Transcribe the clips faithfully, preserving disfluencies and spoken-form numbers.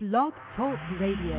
Blog Talk Radio.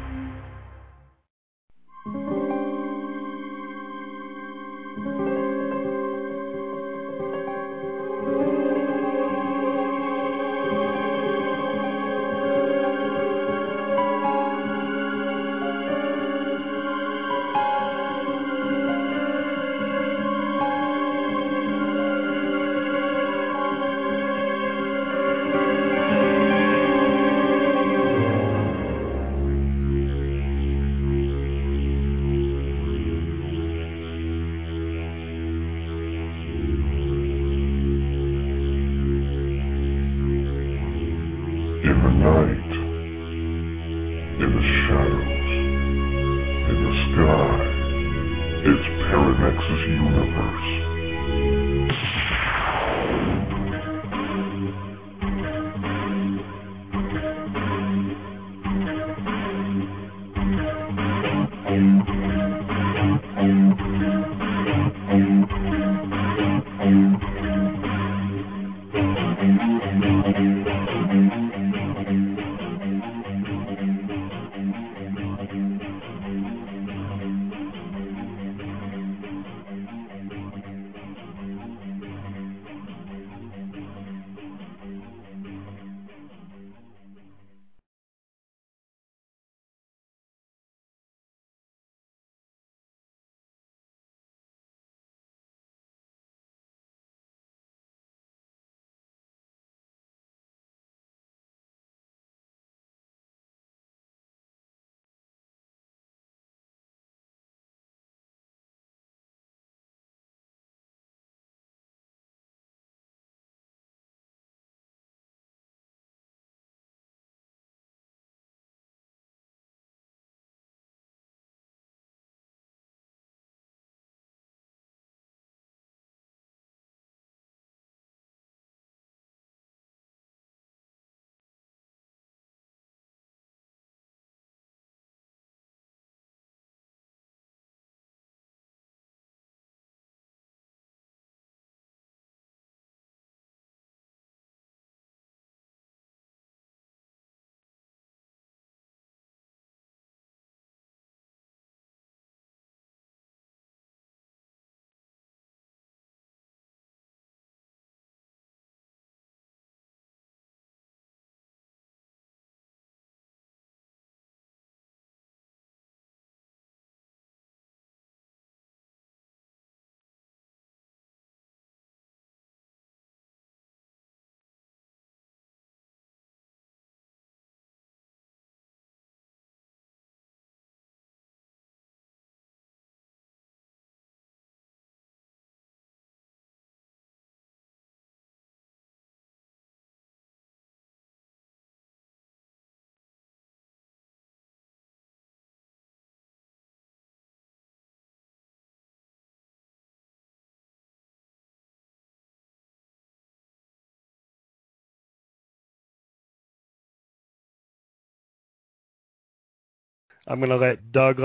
I'm going to let Doug,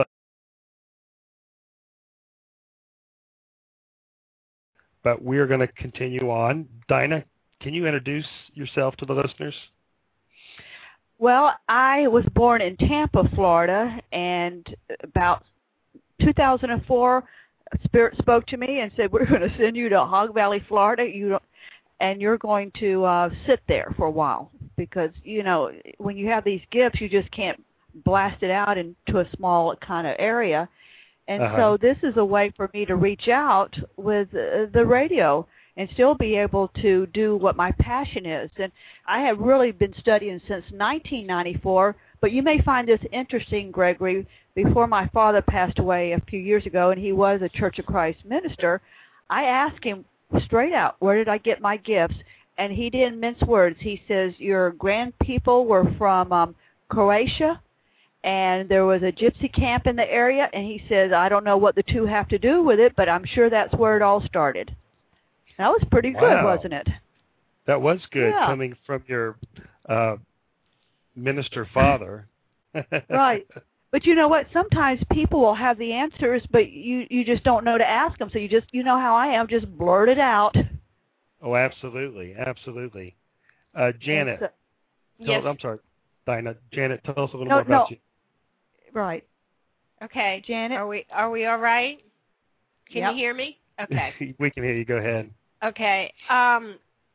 but we're going to continue on. Dinah, can you introduce yourself to the listeners? Well, I was born in Tampa, Florida, and about two thousand four, Spirit spoke to me and said, we're going to send you to Hog Valley, Florida, you and you're going to uh, sit there for a while because, you know, when you have these gifts, you just can't blast it out into a small kind of area. And uh-huh. so this is a way for me to reach out with uh, the radio and still be able to do what my passion is. And I have really been studying since nineteen ninety-four, but you may find this interesting, Gregory. Before my father passed away a few years ago, and he was a Church of Christ minister, I asked him straight out, where did I get my gifts? And he didn't mince words. He says, your grandpeople were from um, Croatia, and there was a gypsy camp in the area, and he says, I don't know what the two have to do with it, but I'm sure that's where it all started. That was pretty wow. good, wasn't it? That was good, yeah. coming from your uh, minister father. Right. But you know what? Sometimes people will have the answers, but you, you just don't know to ask them, so you just, you know how I am, just blurt it out. Oh, absolutely, absolutely. Uh, Janet, so, tell, yes. I'm sorry. Dinah. Janet, tell us a little no, more about no. you. Right. Okay. Janet? Are we are we all right? Can Yep. you hear me? Okay. We can hear you. Go ahead. Okay. Um,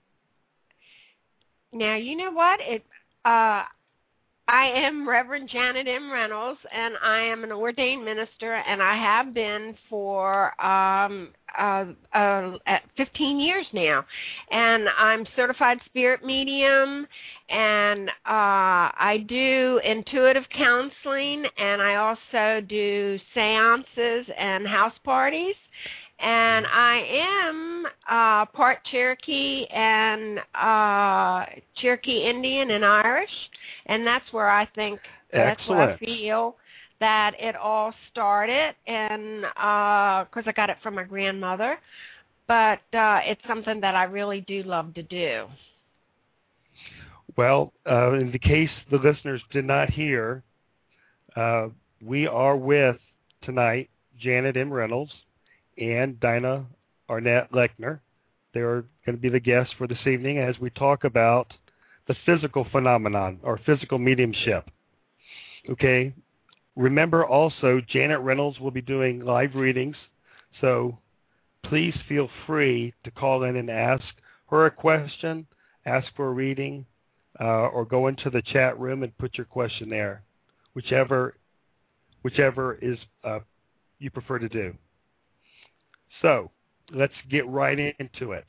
now, you know what? It. Uh, I am Reverend Janet M. Reynolds, and I am an ordained minister, and I have been for um, uh, uh, fifteen years now. And I'm certified spirit medium, and uh, I do intuitive counseling, and I also do seances and house parties. And I am uh, part Cherokee and uh, Cherokee Indian and Irish, and that's where I think, that's Excellent. where I feel that it all started, and because uh, I got it from my grandmother, but uh, it's something that I really do love to do. Well, uh, in the case the listeners did not hear, uh, we are with tonight Janet M. Reynolds and Dinah Arnett Lechner. They are going to be the guests for this evening as we talk about the physical phenomenon or physical mediumship. Okay. Remember also, Janet Reynolds will be doing live readings, so please feel free to call in and ask her a question, ask for a reading, uh, or go into the chat room and put your question there, whichever, whichever is uh, you prefer to do. So let's get right into it.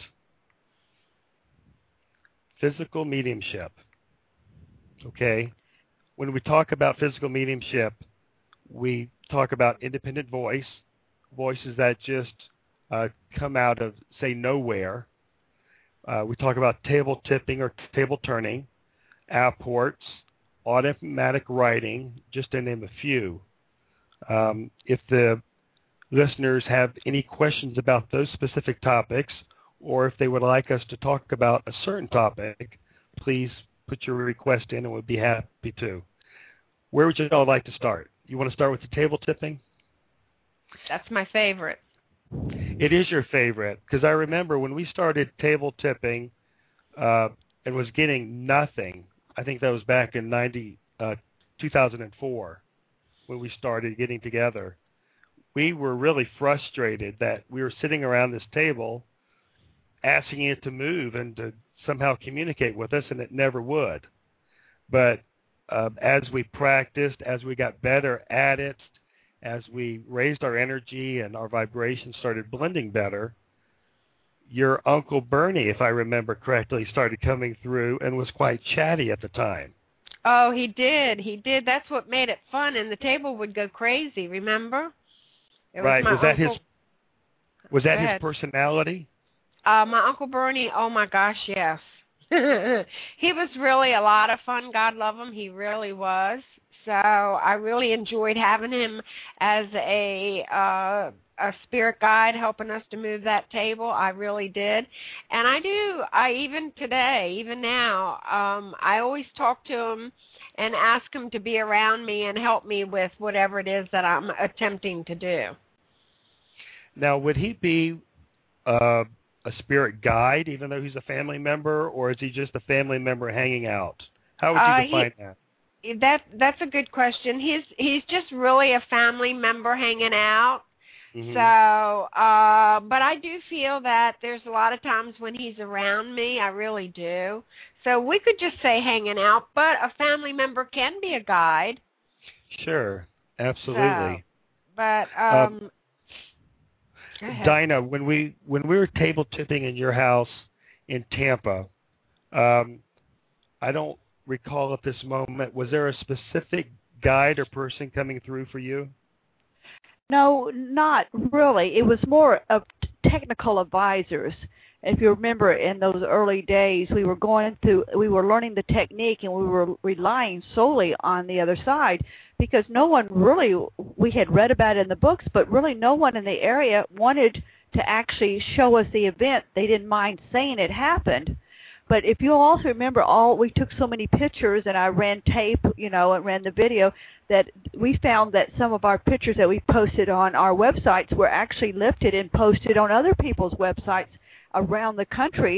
Physical mediumship. Okay. When we talk about physical mediumship, we talk about independent voice, voices that just uh, come out of, say, nowhere. Uh, we talk about table tipping or table turning, apports, automatic writing, just to name a few. Um, if the listeners have any questions about those specific topics, or if they would like us to talk about a certain topic, please put your request in and we'll be happy to. Where would you all like to start? You want to start with the table tipping? That's my favorite. It is your favorite, because I remember when we started table tipping uh, and was getting nothing. I think that was back in ninety, uh, two thousand four when we started getting together. We were really frustrated that we were sitting around this table asking it to move and to somehow communicate with us, and it never would. But uh, as we practiced, as we got better at it, as we raised our energy and our vibrations started blending better, your Uncle Bernie, if I remember correctly, started coming through and was quite chatty at the time. Oh, he did. He did. That's what made it fun, and the table would go crazy, remember? It right. Was, was that uncle... his was that his personality? Uh, my Uncle Bernie, oh my gosh, yes. He was really a lot of fun. God love him. He really was. So I really enjoyed having him as a uh, a spirit guide, helping us to move that table. I really did. And I do, I even today, even now, um, I always talk to him and ask him to be around me and help me with whatever it is that I'm attempting to do. Now, would he be uh, a spirit guide, even though he's a family member, or is he just a family member hanging out? How would you uh, define he, that? That that's a good question. He's he's just really a family member hanging out. Mm-hmm. So, uh, but I do feel that there's a lot of times when he's around me, I really do. So we could just say hanging out, but a family member can be a guide. Sure, absolutely. So, but um, uh, Dinah, when we when we were table tipping in your house in Tampa, um, I don't recall at this moment, was there a specific guide or person coming through for you? No, not really. It was more of technical advisors. If you remember, in those early days, we were going through, we were learning the technique, and we were relying solely on the other side because no one really, we had read about it in the books, but really no one in the area wanted to actually show us the event. They didn't mind saying it happened. But if you also remember, all we took so many pictures, and I ran tape, you know, and ran the video, that we found that some of our pictures that we posted on our websites were actually lifted and posted on other people's websites around the country,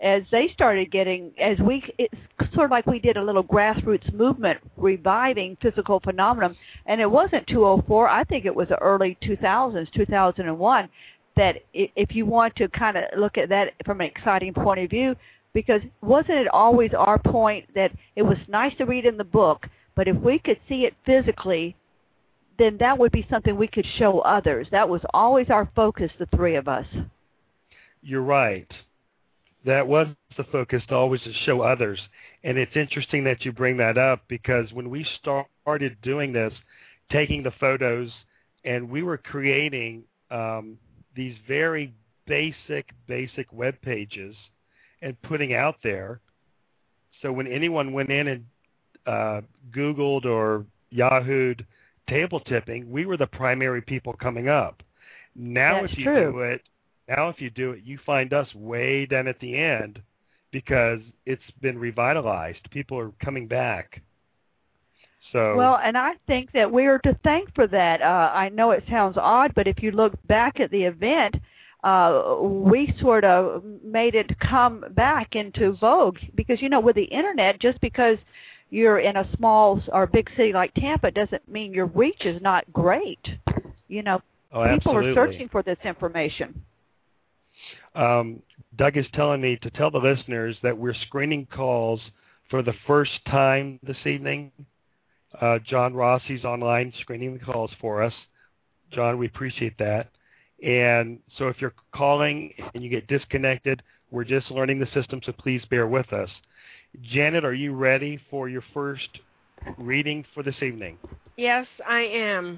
as they started getting, as we, it's sort of like we did a little grassroots movement reviving physical phenomenon, and it wasn't two oh four, I think it was the early two thousands, two thousand one, that if you want to kind of look at that from an exciting point of view, because wasn't it always our point that it was nice to read in the book, but if we could see it physically, then that would be something we could show others. That was always our focus, the three of us. You're right. That was the focus, to always to show others. And it's interesting that you bring that up, because when we started doing this, taking the photos, and we were creating um, these very basic, basic web pages and putting out there. So when anyone went in and uh, Googled or Yahoo'd table tipping, we were the primary people coming up. Now That's if you true. do it, now if you do it, you find us way down at the end, because it's been revitalized. People are coming back. So well, and I think that we are to thank for that. Uh, I know it sounds odd, but if you look back at the event, uh, we sort of made it come back into vogue, because, you know, with the Internet, just because you're in a small or big city like Tampa doesn't mean your reach is not great. You know, oh, people absolutely. are searching for this information. Um, Doug is telling me to tell the listeners that we're screening calls for the first time this evening. Uh, John Rossi's online screening the calls for us. John, we appreciate that. And so if you're calling and you get disconnected, we're just learning the system, so please bear with us. Janet, are you ready for your first reading for this evening? Yes, I am.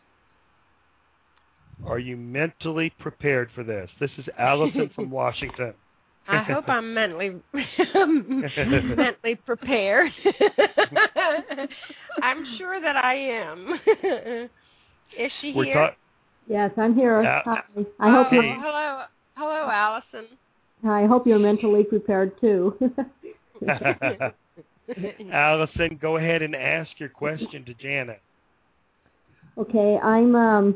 Are you mentally prepared for this? This is Allison from Washington. I hope I'm mentally mentally prepared. I'm sure that I am. Is she We're here? ta- Yes, I'm here. Uh, Hi. I hope oh, you. hello, hello, Allison. I hope you're mentally prepared too. Allison, go ahead and ask your question to Janet. Okay, I'm. Um,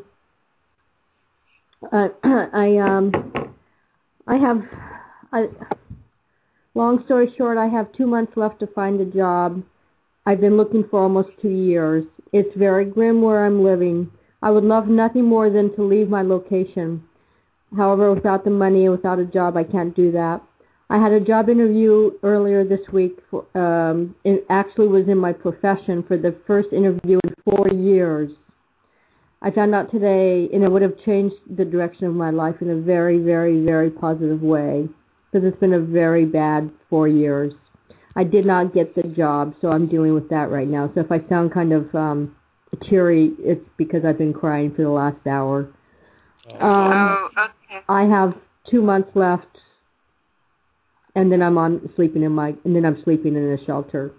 uh, I um, I have. I, long story short, I have two months left to find a job. I've been looking for almost two years. It's very grim where I'm living. I would love nothing more than to leave my location. However, without the money, without a job, I can't do that. I had a job interview earlier this week. For, um, it actually was in my profession for the first interview in four years. I found out today, and it would have changed the direction of my life in a very, very, very positive way, because it's been a very bad four years. I did not get the job, so I'm dealing with that right now. So if I sound kind of um, teary, it's because I've been crying for the last hour. Um, oh, okay. I have two months left, and then I'm on sleeping in my, and then I'm sleeping in a shelter.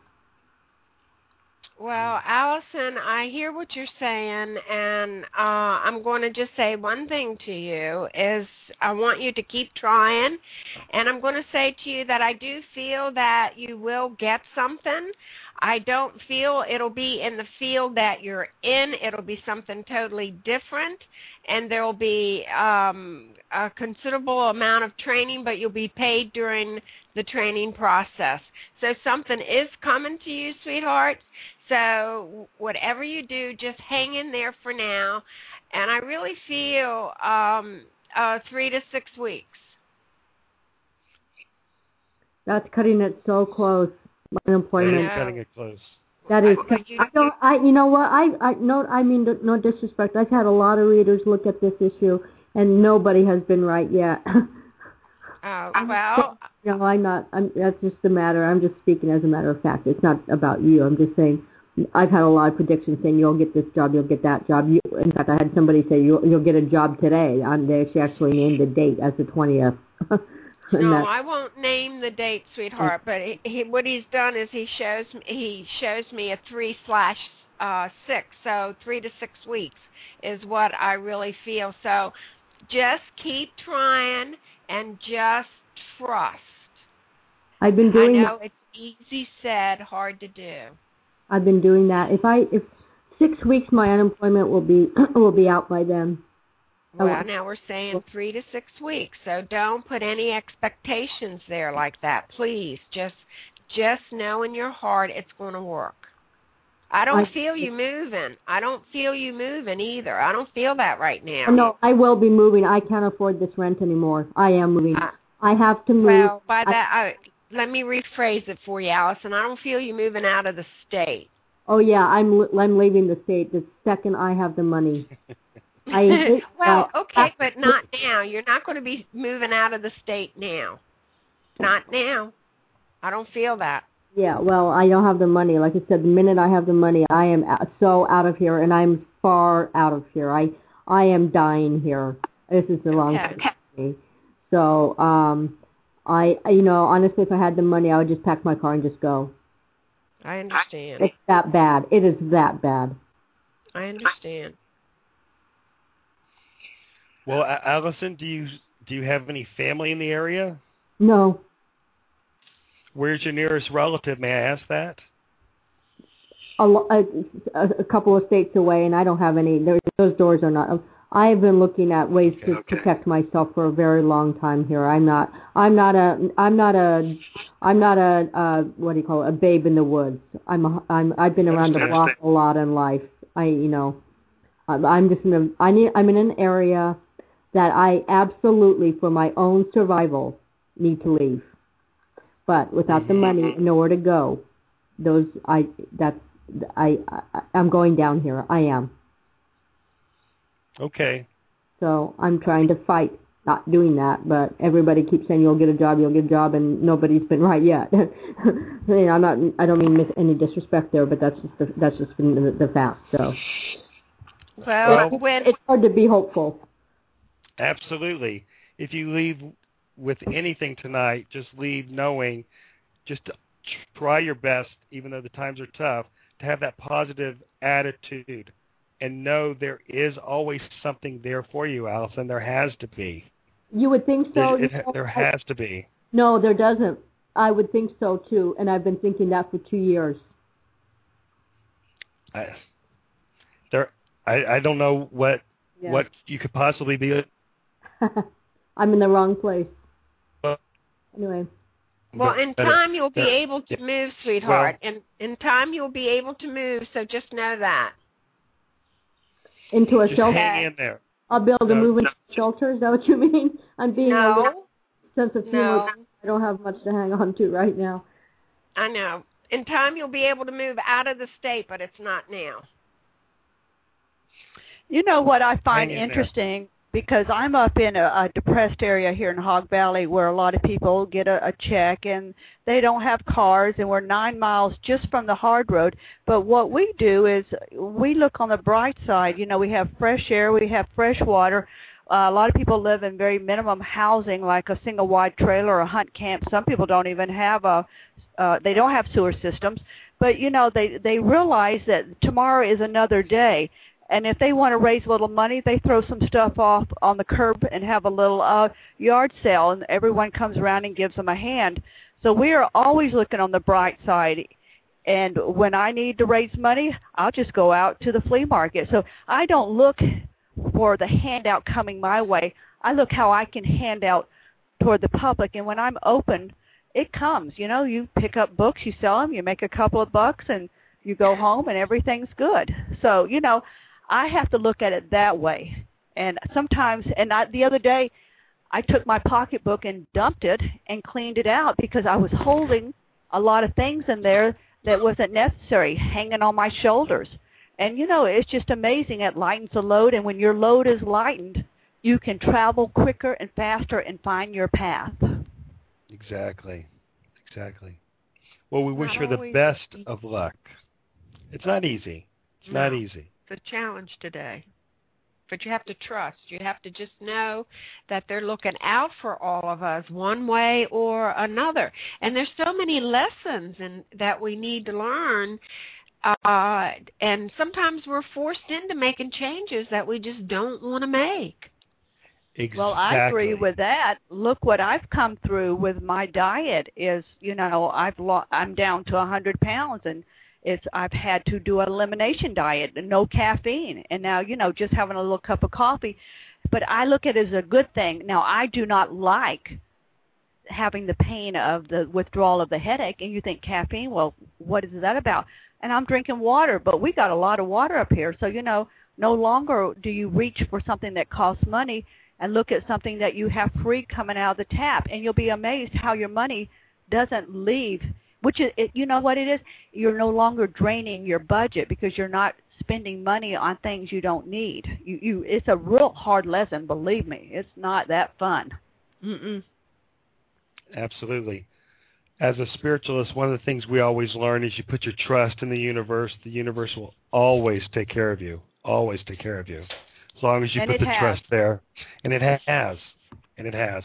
Well, Allison, I hear what you're saying, and uh, I'm going to just say one thing to you is I want you to keep trying, and I'm going to say to you that I do feel that you will get something. I don't feel it'll be in the field that you're in. It'll be something totally different, and there will be um, a considerable amount of training, but you'll be paid during the training process. So something is coming to you, sweetheart. So whatever you do, just hang in there for now. And I really feel um, uh, three to six weeks. That's cutting it so close. My unemployment. Yeah. Cutting it close. That is. I, you, I don't. I. You know what? I. I. No. I mean, no disrespect. I've had a lot of readers look at this issue, and nobody has been right yet. uh, well. No, I'm not. I'm. That's just the matter. I'm just speaking as a matter of fact. It's not about you. I'm just saying. I've had a lot of predictions saying you'll get this job, you'll get that job. You, in fact, I had somebody say you'll, you'll get a job today. On there, she actually named the date as the twentieth. No, that, I won't name the date, sweetheart. But he, he, what he's done is he shows me, he shows me a three slash uh, six. So three to six weeks is what I really feel. So just keep trying and just trust. I've been doing. I know it's easy said, hard to do. I've been doing that. If I if six weeks, my unemployment will be will be out by then. Well, now we're saying three to six weeks, so don't put any expectations there like that, please. Just, just know in your heart it's going to work. I don't I, feel you moving. I don't feel you moving either. I don't feel that right now. No, I will be moving. I can't afford this rent anymore. I am moving. Uh, I have to move. Well, by that, I, I, let me rephrase it for you, Allison. I don't feel you moving out of the state. Oh yeah, I'm I'm leaving the state the second I have the money. I, well, okay, but not now. You're not going to be moving out of the state now. Not now. I don't feel that. Yeah, well, I don't have the money. Like I said, the minute I have the money, I am so out of here, and I'm far out of here. I I am dying here. This is the wrong okay. thing for me. So, um, I you know, honestly, if I had the money, I would just pack my car and just go. I understand. It's that bad. It is that bad. I understand. Well, Allison, do you do you have any family in the area? No. Where's your nearest relative? May I ask that? A, a, a couple of states away, and I don't have any. There, those doors are not. I have been looking at ways okay, to okay. protect myself for a very long time here. I'm not. I'm not a. I'm not a. I'm not a. Uh, what do you call it? A babe in the woods. I'm. A, I'm. I've been around the block a lot in life. I. You know. I'm just in a. I need. I'm in an area that I absolutely, for my own survival, need to leave. But without mm-hmm. the money, nowhere to go. Those. I. That's. I. I I'm going down here. I am. Okay. So I'm trying to fight not doing that, but everybody keeps saying you'll get a job, you'll get a job, and nobody's been right yet. I mean, I'm not. I don't mean any disrespect there, but that's just the, that's just been the, the fact. So. Well, well, when it's hard to be hopeful. Absolutely. If you leave with anything tonight, just leave knowing, just to try your best, even though the times are tough, to have that positive attitude. And know there is always something there for you, Allison. There has to be. You would think so. There, it, there has to be. No, there doesn't. I would think so, too. And I've been thinking that for two years. I, there, I, I don't know what yeah. what you could possibly be. I'm in the wrong place. Well, anyway. Well, in time you'll be able to move, sweetheart. Well, in, in time you'll be able to move, so just know that. Into a Just shelter. Hang in there. I'll be able to no, move into no. a shelter. Is that what you mean? I'm being no. a sense of humor. No. I don't have much to hang on to right now. I know. In time, you'll be able to move out of the state, but it's not now. You know what I find Hang in interesting? There. Because I'm up in a, a depressed area here in Hog Valley where a lot of people get a, a check and they don't have cars, and we're nine miles just from the hard road. But what we do is we look on the bright side. You know, we have fresh air, we have fresh water. Uh, a lot of people live in very minimum housing, like a single wide trailer or a hunt camp. Some people don't even have a, uh, they don't have sewer systems. But, you know, they, they realize that tomorrow is another day. And if they want to raise a little money, they throw some stuff off on the curb and have a little uh, yard sale, and everyone comes around and gives them a hand. So we are always looking on the bright side. And when I need to raise money, I'll just go out to the flea market. So I don't look for the handout coming my way. I look how I can hand out toward the public. And when I'm open, it comes. You know, you pick up books, you sell them, you make a couple of bucks, and you go home, and everything's good. So, you know, I have to look at it that way. And sometimes, and I, the other day, I took my pocketbook and dumped it and cleaned it out because I was holding a lot of things in there that wasn't necessary, hanging on my shoulders. And, you know, it's just amazing. It lightens the load, and when your load is lightened, you can travel quicker and faster and find your path. Exactly. Exactly. Well, we wish Not her the best easy. of luck. It's not easy. It's no. not easy. It's a challenge today. But you have to trust. You have to just know that they're looking out for all of us one way or another. And there's so many lessons in, that we need to learn. Uh, and sometimes we're forced into making changes that we just don't want to make. Exactly. Well, I agree with that. Look what I've come through with my diet is, you know, I've lo- I'm down to one hundred pounds, and it's I've had to do an elimination diet, no caffeine. And now, you know, just having a little cup of coffee but I look at it as a good thing. Now, I do not like having the pain of the withdrawal of the headache, and you think caffeine, well, what is that about? And I'm drinking water, but we got a lot of water up here, so, you know, no longer do you reach for something that costs money and look at something that you have free coming out of the tap, and you'll be amazed how your money doesn't leave, which is, it, you know what it is? You're no longer draining your budget because you're not spending money on things you don't need. You, you, it's a real hard lesson, believe me. It's not that fun. Mm-mm. Absolutely. As a spiritualist, one of the things we always learn is you put your trust in the universe. The universe will always take care of you, always take care of you, as long as you and put the has. trust there. And it has, and it has.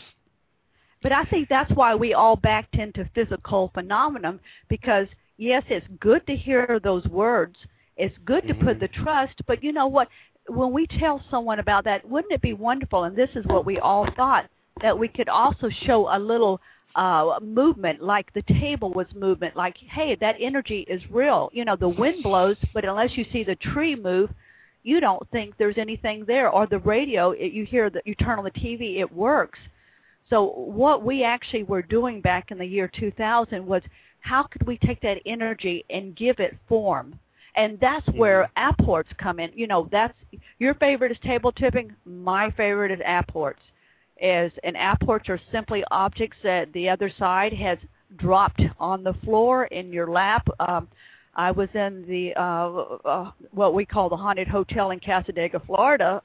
But I think that's why we all backed into physical phenomenon, because, yes, it's good to hear those words. It's good to mm-hmm. put the trust, but you know what? When we tell someone about that, wouldn't it be wonderful, and this is what we all thought, that we could also show a little uh, movement, like the table was movement, like, hey, that energy is real. You know, the wind blows, but unless you see the tree move, you don't think there's anything there. Or the radio, it, you hear that you turn on the T V, it works. So what we actually were doing back in the year two thousand was, how could we take that energy and give it form? And that's where mm-hmm. apports come in. You know, that's your favorite is table tipping. My favorite is apports. Is and apports are simply objects that the other side has dropped on the floor in your lap. Um, I was in the uh, uh, what we call the haunted hotel in Cassadaga, Florida,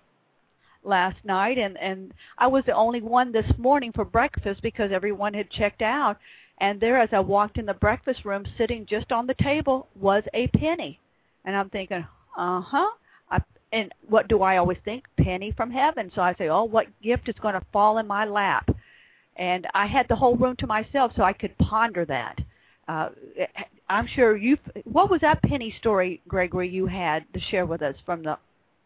last night, and and I was the only one this morning for breakfast because everyone had checked out. And there, as I walked in the breakfast room, sitting just on the table was a penny. And I'm thinking, uh-huh. I, and what do I always think? Penny from heaven. So I say, oh, what gift is going to fall in my lap? And I had the whole room to myself so I could ponder that. Uh, I'm sure you've... What was that penny story, Gregory, you had to share with us from the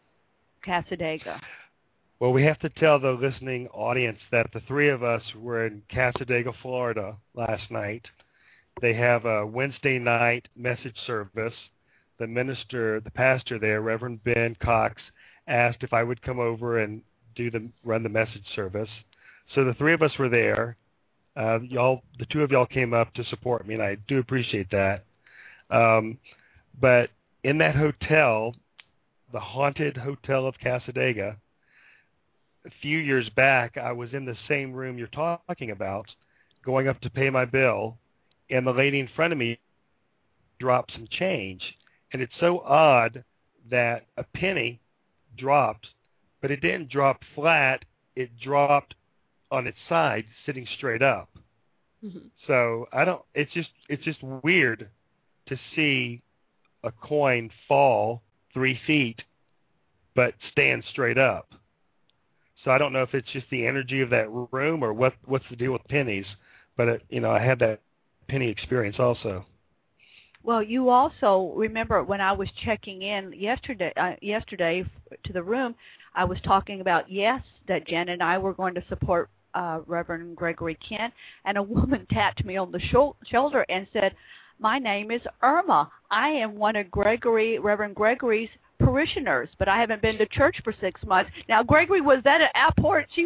Cassadaga? Well, we have to tell the listening audience that the three of us were in Cassadaga, Florida last night. They have a Wednesday night message service. The minister, the pastor there, Reverend Ben Cox, asked if I would come over and do the run the message service. So the three of us were there. Uh, y'all, the two of y'all came up to support me, and I do appreciate that. Um, but in that hotel, the haunted hotel of Cassadaga, a few years back, I was in the same room you're talking about, going up to pay my bill, and the lady in front of me dropped some change. And it's so odd that a penny dropped, but it didn't drop flat. It dropped on its side, sitting straight up. Mm-hmm. So I don't. It's just it's just weird to see a coin fall three feet, but stand straight up. So I don't know if it's just the energy of that room or what what's the deal with pennies. But it, you know, I had that penny experience also. Well, you also remember when I was checking in yesterday, uh, yesterday to the room, I was talking about, yes, that Jen and I were going to support uh, Reverend Gregory Kent, and a woman tapped me on the shul- shoulder and said, my name is Irma. I am one of Gregory, Reverend Gregory's parishioners, but I haven't been to church for six months. Now, Gregory, was that an apport? She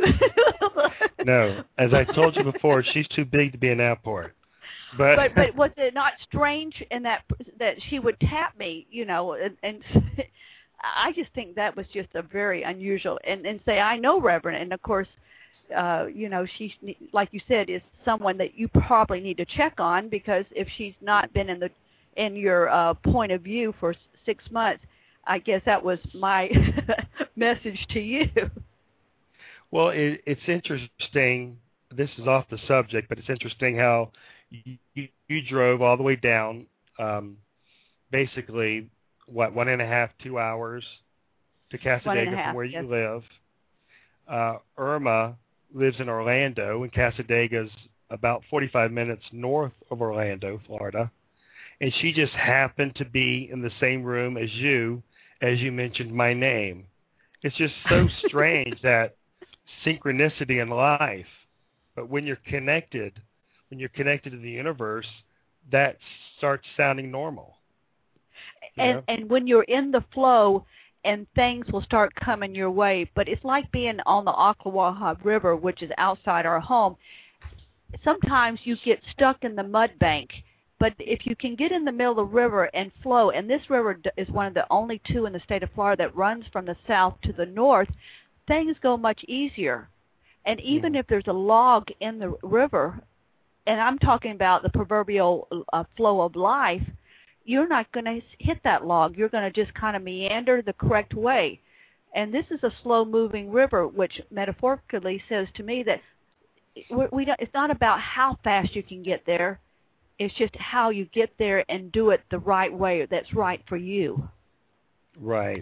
No. As I told you before, she's too big to be an apport. But, but but was it not strange in that that she would tap me, you know, and, and I just think that was just a very unusual, and, and say, I know Reverend, and of course, uh, you know, she's, like you said, is someone that you probably need to check on, because if she's not been in the in your uh, point of view for six months, I guess that was my message to you. Well, it, it's interesting. This is off the subject, but it's interesting how You, you, you drove all the way down, um, basically, what, one and a half, two hours to Cassadaga from where yes. you live. Uh, Irma lives in Orlando, and Cassadaga's about forty-five minutes north of Orlando, Florida. And she just happened to be in the same room as you, as you mentioned my name. It's just so strange, that synchronicity in life. But when you're connected... When you're connected to the universe, that starts sounding normal. And know? and when you're in the flow and things will start coming your way. But it's like being on the Ocklawaha River, which is outside our home. Sometimes you get stuck in the mud bank, but if you can get in the middle of the river and flow, and this river is one of the only two in the state of Florida that runs from the south to the north, things go much easier. And even mm. if there's a log in the river, and I'm talking about the proverbial uh, flow of life, you're not going to hit that log. You're going to just kind of meander the correct way. And this is a slow-moving river, which metaphorically says to me that we, we don't, it's not about how fast you can get there. It's just how you get there and do it the right way that's right for you. Right.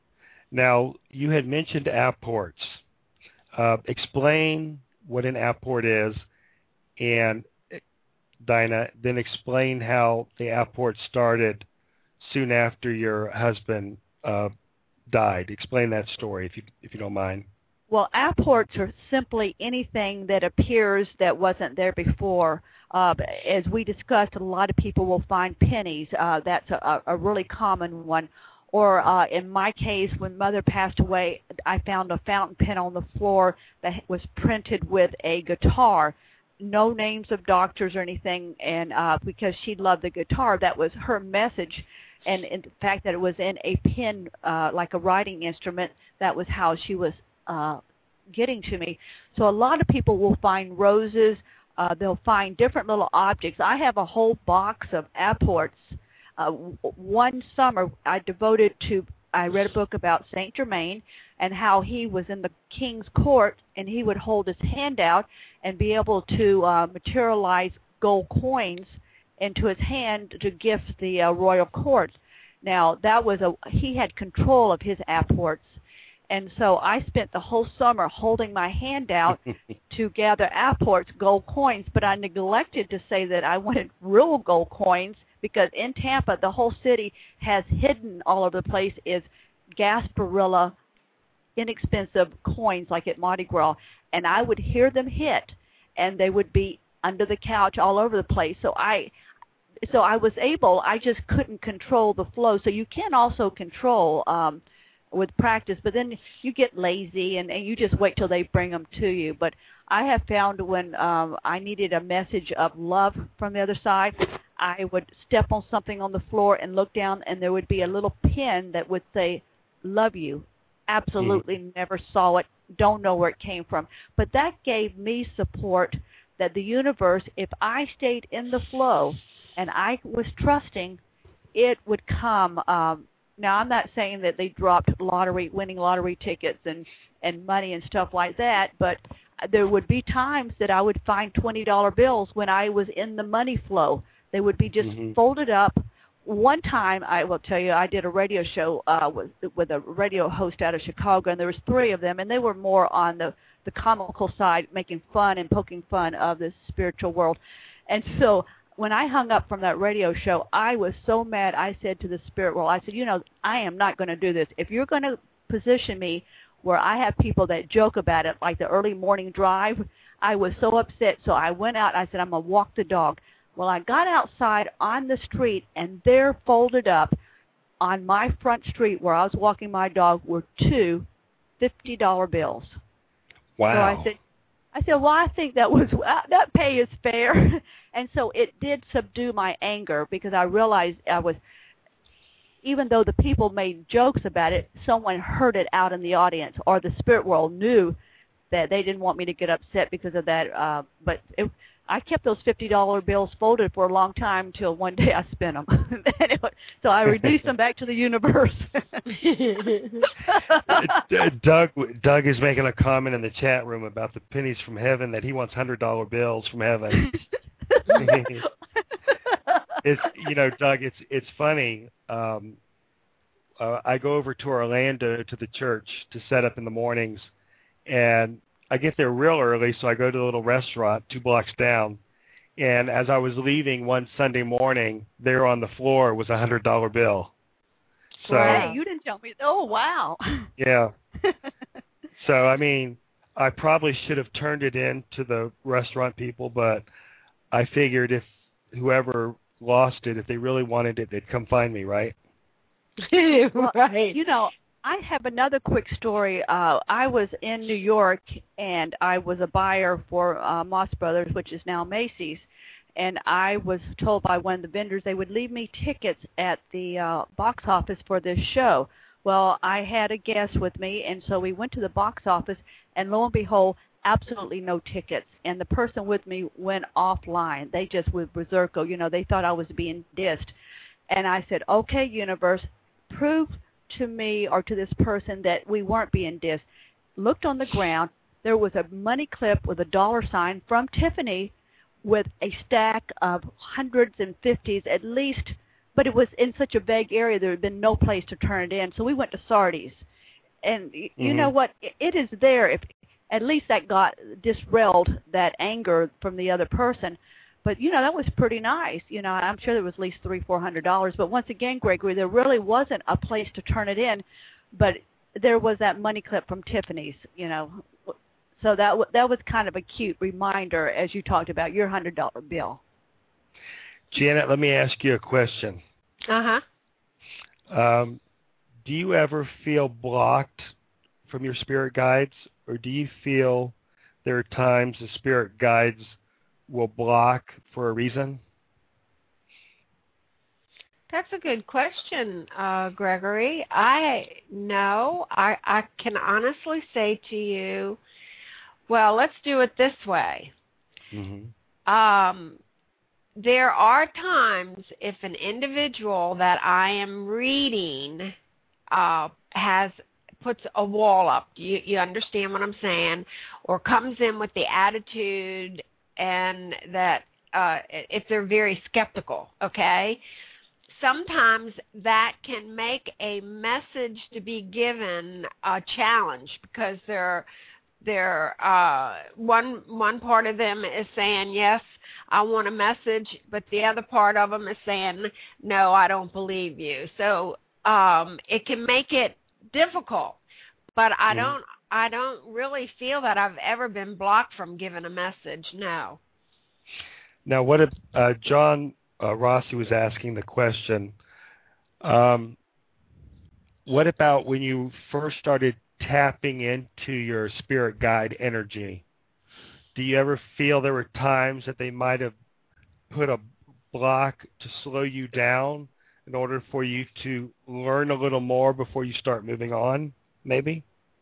Now, you had mentioned apports. Uh, explain what an apport is, and Dinah, then explain how the apport started soon after your husband uh, died. Explain that story, if you if you don't mind. Well, apports are simply anything that appears that wasn't there before. Uh, as we discussed, a lot of people will find pennies. Uh, that's a, a really common one. Or uh, in my case, when Mother passed away, I found a fountain pen on the floor that was printed with a guitar. No names of doctors or anything, and uh, because she loved the guitar, that was her message. And in fact, that it was in a pen, uh, like a writing instrument, that was how she was uh, getting to me. So a lot of people will find roses. Uh, they'll find different little objects. I have a whole box of apports. Uh, one summer, I devoted to, I read a book about Saint Germain and how he was in the king's court, and he would hold his hand out and be able to uh, materialize gold coins into his hand to gift the uh, royal court. Now, that was a, he had control of his apports. And so I spent the whole summer holding my hand out to gather apports, gold coins, but I neglected to say that I wanted real gold coins, because in Tampa, the whole city has hidden all over the place is Gasparilla, inexpensive coins like at Mardi Gras, and I would hear them hit, and they would be under the couch all over the place. So I, so I was able, I just couldn't control the flow. So you can also control um, with practice, but then you get lazy and, and you just wait till they bring them to you. But I have found when um, I needed a message of love from the other side, I would step on something on the floor and look down, and there would be a little pin that would say, love you. Absolutely mm. never saw it, don't know where it came from. But that gave me support that the universe, if I stayed in the flow and I was trusting, it would come. Um, now, I'm not saying that they dropped lottery, winning lottery tickets and, and money and stuff like that, but there would be times that I would find twenty dollar bills when I was in the money flow. They would be just mm-hmm. folded up. One time, I will tell you, I did a radio show uh, with with a radio host out of Chicago, and there was three of them, and they were more on the, the comical side, making fun and poking fun of the spiritual world. And so when I hung up from that radio show, I was so mad. I said to the spirit world, I said, you know, I am not going to do this. If you're going to position me where I have people that joke about it, like the early morning drive, I was so upset. So I went out. I said, I'm going to walk the dog. Well, I got outside on the street, and there folded up on my front street where I was walking my dog were two fifty dollar bills. Wow. So I said, I said, well, I think that was that pay is fair. And so it did subdue my anger, because I realized I was, even though the people made jokes about it, someone heard it out in the audience, or the spirit world knew that they didn't want me to get upset because of that. Uh, but it, I kept those fifty dollar bills folded for a long time until one day I spent them. Anyway, so I released them back to the universe. Doug Doug is making a comment in the chat room about the pennies from heaven, that he wants one hundred dollar bills from heaven. It's, you know, Doug, it's it's funny. Um, uh, I go over to Orlando to the church to set up in the mornings, and I get there real early, so I go to the little restaurant two blocks down. And as I was leaving one Sunday morning, there on the floor was a hundred dollar bill. So right. You didn't tell me. Oh, wow. Yeah. So I mean, I probably should have turned it in to the restaurant people, but I figured if whoever lost it, if they really wanted it, they'd come find me, right? Well, right. You know, I have another quick story. Uh, I was in New York, and I was a buyer for uh, Moss Brothers, which is now Macy's. And I was told by one of the vendors they would leave me tickets at the uh, box office for this show. Well, I had a guest with me, and so we went to the box office, and lo and behold, absolutely no tickets. And the person with me went offline. They just were berserko. You know, they thought I was being dissed. And I said, okay, universe, prove to me or to this person that we weren't being dissed. Looked on the ground. There was a money clip with a dollar sign from Tiffany with a stack of hundreds and fifties at least, but it was in such a vague area there had been no place to turn it in. So we went to Sardi's. And you mm-hmm. know what? It is there. If at least that got disrailed that anger from the other person. But, you know, that was pretty nice. You know, I'm sure there was at least three, four hundred dollars. But once again, Gregory, there really wasn't a place to turn it in, but there was that money clip from Tiffany's, you know. So that w- that was kind of a cute reminder as you talked about your one hundred dollar bill. Janet, let me ask you a question. Uh-huh. Um, do you ever feel blocked from your spirit guides, or do you feel there are times the spirit guides will block for a reason? That's a good question, uh, Gregory. I know. I, I can honestly say to you, well, let's do it this way. Mm-hmm. Um, there are times if an individual that I am reading uh, has puts a wall up, you, you understand what I'm saying, or comes in with the attitude and that uh, if they're very skeptical, okay? Sometimes that can make a message to be given a challenge because they're they're uh, one one part of them is saying yes, I want a message, but the other part of them is saying no, I don't believe you. So um, it can make it difficult, but I mm-hmm. don't I don't really feel that I've ever been blocked from giving a message. No. Now, what if uh, John uh, Rossi was asking the question? Um, what about when you first started tapping into your spirit guide energy? Do you ever feel there were times that they might have put a block to slow you down in order for you to learn a little more before you start moving on, maybe?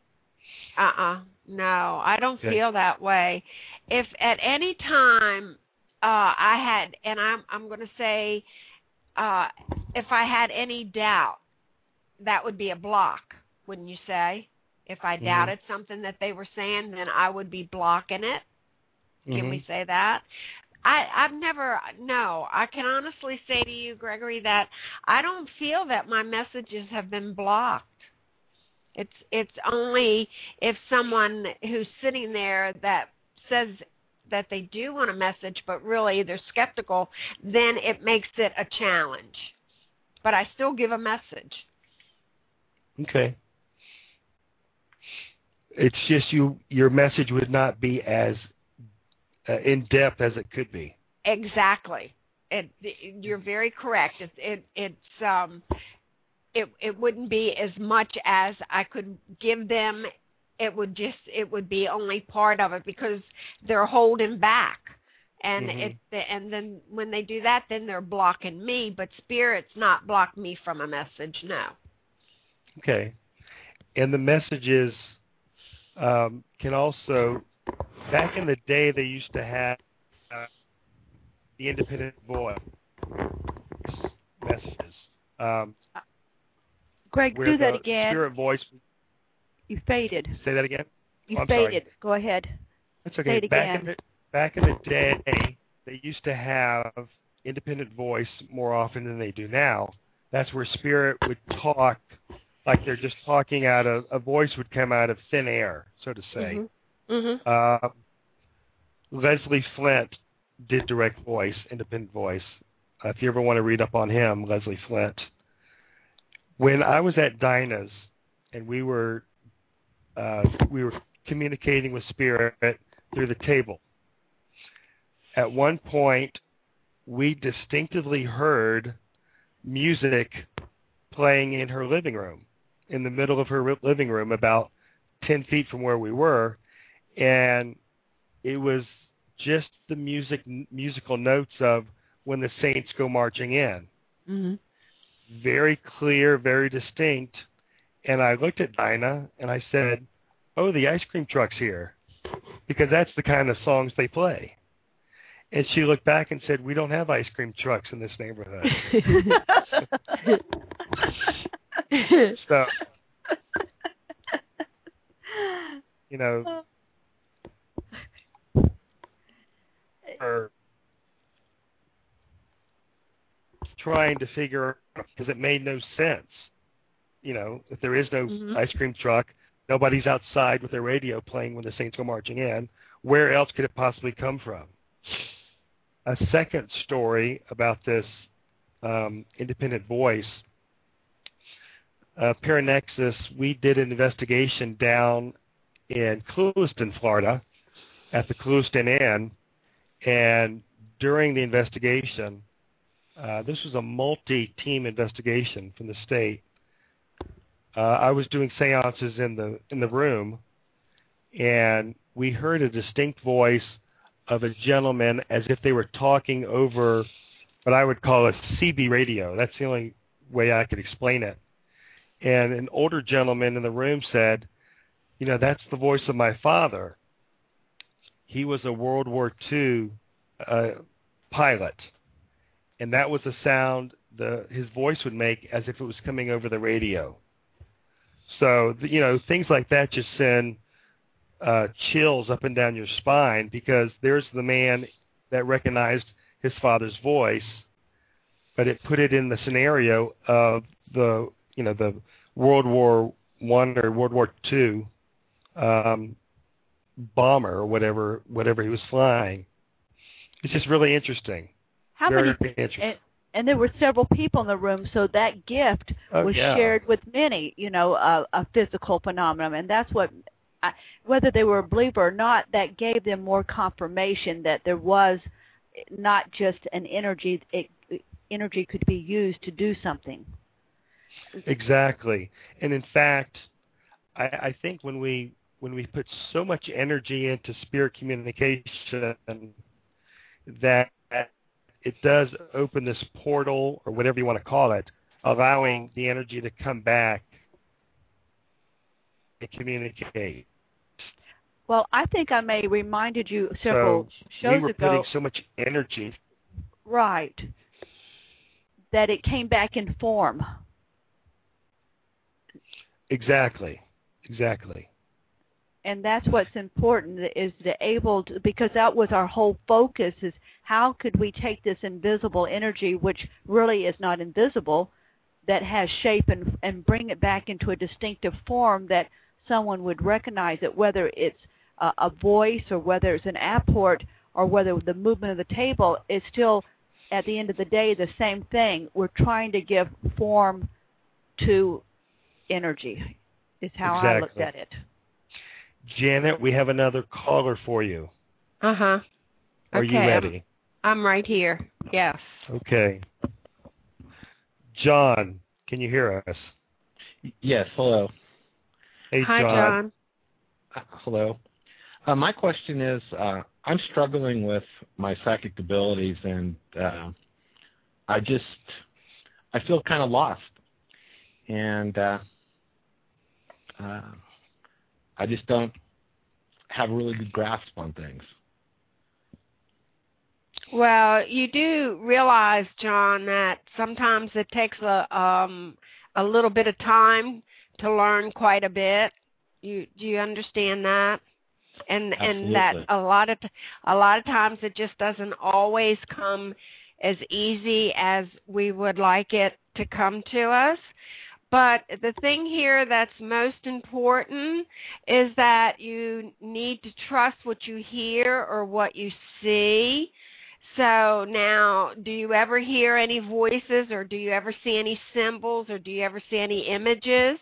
Uh-uh. No, I don't okay. feel that way. If at any time uh, I had, and I'm, I'm going to say, uh, if I had any doubt, that would be a block, wouldn't you say? If I mm-hmm. doubted something that they were saying, then I would be blocking it. Can mm-hmm. we say that? I, I've never, no, I can honestly say to you, Gregory, that I don't feel that my messages have been blocked. It's it's only if someone who's sitting there that says that they do want a message, but really they're skeptical, then it makes it a challenge. But I still give a message. Okay. It's just you. Your message would not be as uh, in depth as it could be. Exactly. It, it, you're very correct. It, it it's um. It it wouldn't be as much as I could give them. It would just it would be only part of it because they're holding back, and mm-hmm. it and then when they do that, then they're blocking me. But Spirit's not block me from a message. No. Okay, and the messages um, can also back in the day they used to have uh, the independent voice messages. Um, Greg, do that again. Spirit voice. You faded. Say that again. You oh, faded. Sorry. Go ahead. That's okay. Say it back again. in the back in the day, they used to have independent voice more often than they do now. That's where Spirit would talk like they're just talking out of a voice would come out of thin air, so to say. Mm-hmm. Mm-hmm. Uh, Leslie Flint did direct voice, independent voice. Uh, if you ever want to read up on him, Leslie Flint. When I was at Dinah's and we were uh, we were communicating with Spirit through the table, at one point we distinctively heard music playing in her living room, in the middle of her living room, about ten feet from where we were, and it was just the music, musical notes of When the Saints Go Marching In. Mm-hmm. Very clear, very distinct. And I looked at Dinah and I said, "Oh, the ice cream truck's here," because that's the kind of songs they play. And she looked back and said, "We don't have ice cream trucks in this neighborhood." So, you know, or trying to figure out, because it made no sense. You know, if there is no Mm-hmm. ice cream truck, nobody's outside with their radio playing When the Saints Go Marching In, where else could it possibly come from? A second story about this um, independent voice, uh, Paranexus, we did an investigation down in Clewiston, Florida, at the Clewiston Inn, and during the investigation, uh, this was a multi-team investigation from the state. Uh, I was doing seances in the in the room, and we heard a distinct voice of a gentleman as if they were talking over what I would call a C B radio. That's the only way I could explain it. And an older gentleman in the room said, "You know, that's the voice of my father. He was a World War Two uh, pilot, and that was the sound the his voice would make as if it was coming over the radio." So, you know, things like that just send uh, chills up and down your spine, because there's the man that recognized his father's voice, but it put it in the scenario of the, you know, the World War One or World War Two um, bomber or whatever, whatever he was flying. It's just really interesting. How Very many? interesting. And, and there were several people in the room, so that gift Oh, was yeah. shared with many. You know, a, a physical phenomenon, and that's what. I, whether they were a believer or not, that gave them more confirmation that there was not just an energy. It, energy could be used to do something. Exactly. And in fact, I, I think when we when we put so much energy into spirit communication, that it does open this portal, or whatever you want to call it, allowing the energy to come back and communicate. Well, I think I may reminded you several so shows we were ago. putting so much energy. Right. That it came back in form. Exactly. Exactly. And that's what's important, is to able to, because that was our whole focus, is how could we take this invisible energy, which really is not invisible, that has shape, and, and bring it back into a distinctive form that someone would recognize it, whether it's a, a voice or whether it's an apport or whether the movement of the table is still, at the end of the day, the same thing. We're trying to give form to energy, is how exactly. I looked at it. Janet, we have another caller for you. Uh-huh. Are Okay, you ready? I'm, I'm right here. Yes. Okay. John, can you hear us? Yes, hello. Hey, Hi, John. John. Uh, hello. Uh, my question is, uh, I'm struggling with my psychic abilities, and uh, I just, I feel kind of lost. And uh, uh, I just don't have a really good grasp on things. Well, you do realize, John, that sometimes it takes a um, a little bit of time to learn quite a bit. You do you understand that? And Absolutely. and that a lot of a lot of times it just doesn't always come as easy as we would like it to come to us. But the thing here that's most important is that you need to trust what you hear or what you see. So now, do you ever hear any voices, or do you ever see any symbols, or do you ever see any images?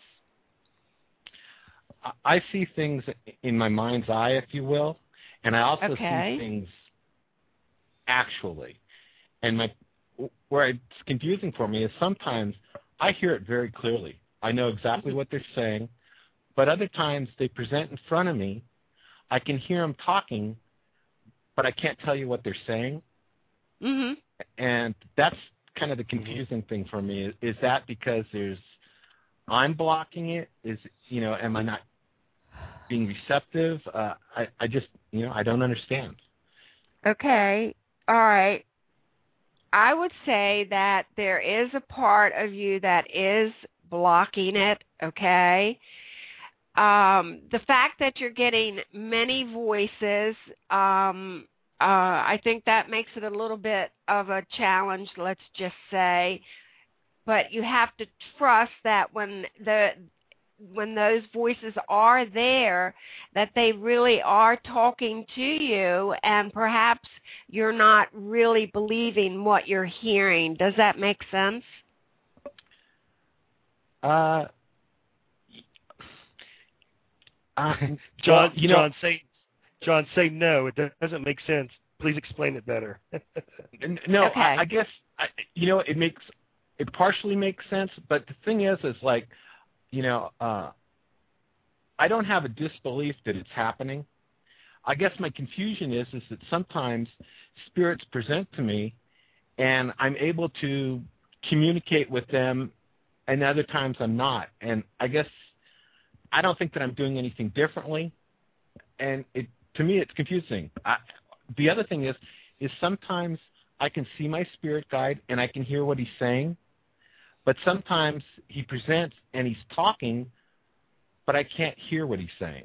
I see things in my mind's eye, if you will, and I also Okay. see things actually. And my where it's confusing for me is sometimes I hear it very clearly, I know exactly what they're saying. But other times they present in front of me. I can hear them talking, but I can't tell you what they're saying. Mhm. And that's kind of the confusing thing for me. Is, is that because there's I'm blocking it? Is you know, am I not being receptive? Uh, I I just you know I don't understand. Okay. All right. I would say that there is a part of you that is blocking it, okay? Um, the fact that you're getting many voices, um, uh, I think that makes it a little bit of a challenge, let's just say. But you have to trust that when the when those voices are there, that they really are talking to you, and perhaps you're not really believing what you're hearing. Does that make sense? Uh, uh John, well, you know, John, say, John, say no. It doesn't make sense. Please explain it better. no, Okay. I, I guess I, you know it makes it partially makes sense, but the thing is, is like. You know, uh, I don't have a disbelief that it's happening. I guess my confusion is is that sometimes spirits present to me, and I'm able to communicate with them, and other times I'm not. And I guess I don't think that I'm doing anything differently. And it, to me, it's confusing. I, the other thing is, is sometimes I can see my spirit guide and I can hear what he's saying. But sometimes he presents and he's talking, but I can't hear what he's saying.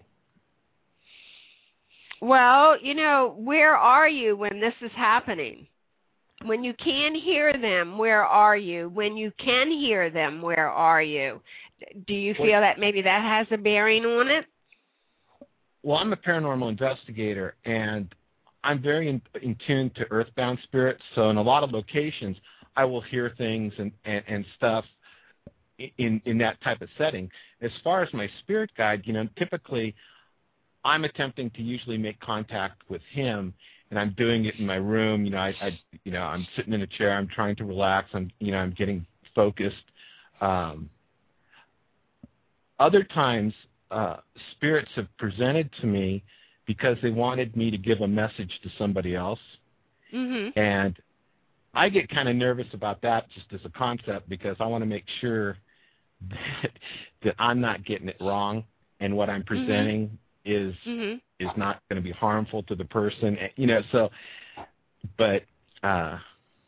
Well, you know, where are you when this is happening? When you can hear them, where are you? When you can hear them, where are you? Do you feel that maybe that has a bearing on it? Well, I'm a paranormal investigator, and I'm very in, in tune to earthbound spirits. So in a lot of locations, I will hear things and, and, and stuff in, in that type of setting. As far as my spirit guide, you know, typically I'm attempting to usually make contact with him, and I'm doing it in my room. You know, I, I you know, I'm sitting in a chair. I'm trying to relax. I'm, you know, I'm getting focused. Um, other times, uh, spirits have presented to me because they wanted me to give a message to somebody else, mm-hmm. and I get kind of nervous about that just as a concept because I want to make sure that, that I'm not getting it wrong and what I'm presenting mm-hmm. is mm-hmm. is not going to be harmful to the person, you know. So, but uh,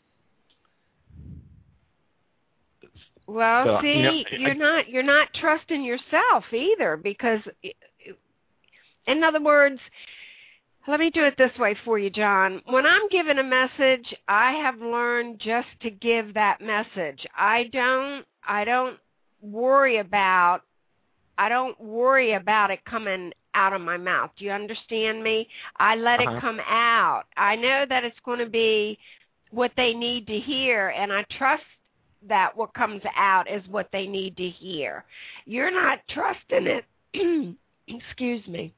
well, so, see, you know, you're I, not you're not trusting yourself either, because, in other words. Let me do it this way for you, John. When I'm given a message, I have learned just to give that message. I don't I don't worry about I don't worry about it coming out of my mouth. Do you understand me? I let uh-huh. it come out. I know that it's going to be what they need to hear, and I trust that what comes out is what they need to hear. You're not trusting it. Excuse me.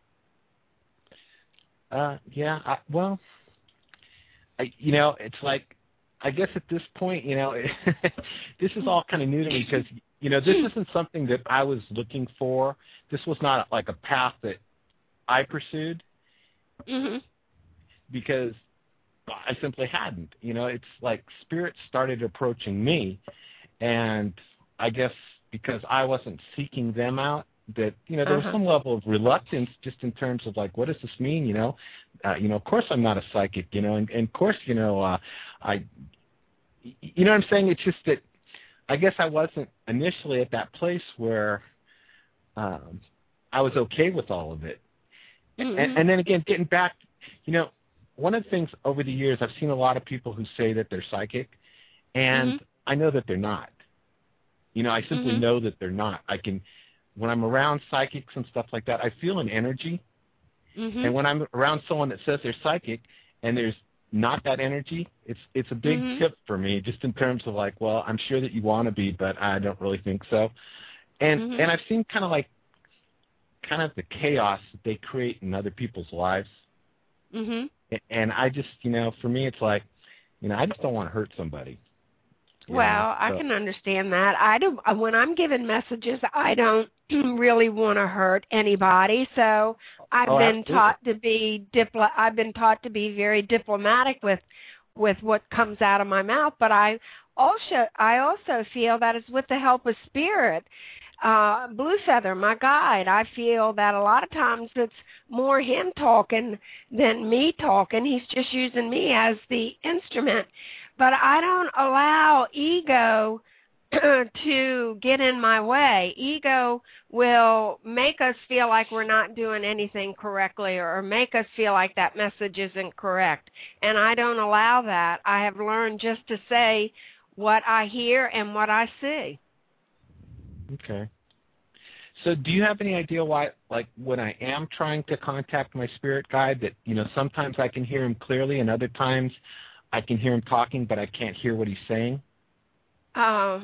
Uh, yeah, I, well, I, you know, it's like, I guess at this point, you know, this is all kind of new to me because, you know, this isn't something that I was looking for. This was not like a path that I pursued mm-hmm. because I simply hadn't. You know, it's like spirits started approaching me, and I guess because I wasn't seeking them out, that, you know, there uh-huh. was some level of reluctance just in terms of like, what does this mean? You know, uh, you know, of course I'm not a psychic, you know, and, and of course, you know, uh, I, you know what I'm saying? It's just that I guess I wasn't initially at that place where um, I was okay with all of it. Mm-hmm. And, and then again, getting back, you know, one of the things over the years, I've seen a lot of people who say that they're psychic, and mm-hmm. I know that they're not. You know, I simply mm-hmm. know that they're not. I can, when I'm around psychics and stuff like that, I feel an energy. Mm-hmm. And when I'm around someone that says they're psychic and there's not that energy, it's it's a big mm-hmm. tip for me, just in terms of like, well, I'm sure that you want to be, but I don't really think so. And mm-hmm. and I've seen kind of like, kind of the chaos that they create in other people's lives. Mm-hmm. And I just, you know, for me, it's like, you know, I just don't want to hurt somebody. Well, I so. can understand that. I do when I'm given messages, I don't really want to hurt anybody. So I've Oh, been absolutely. taught to be diplo- I've been taught to be very diplomatic with with what comes out of my mouth. But I also I also feel that it's with the help of spirit. Uh, Blue Feather, my guide, I feel that a lot of times it's more him talking than me talking. He's just using me as the instrument. But I don't allow ego to get in my way. Ego will make us feel like we're not doing anything correctly or make us feel like that message isn't correct. And I don't allow that. I have learned just to say what I hear and what I see. Okay. So do you have any idea why, like, when I am trying to contact my spirit guide, that, you know, sometimes I can hear him clearly and other times I can hear him talking, but I can't hear what he's saying? Uh,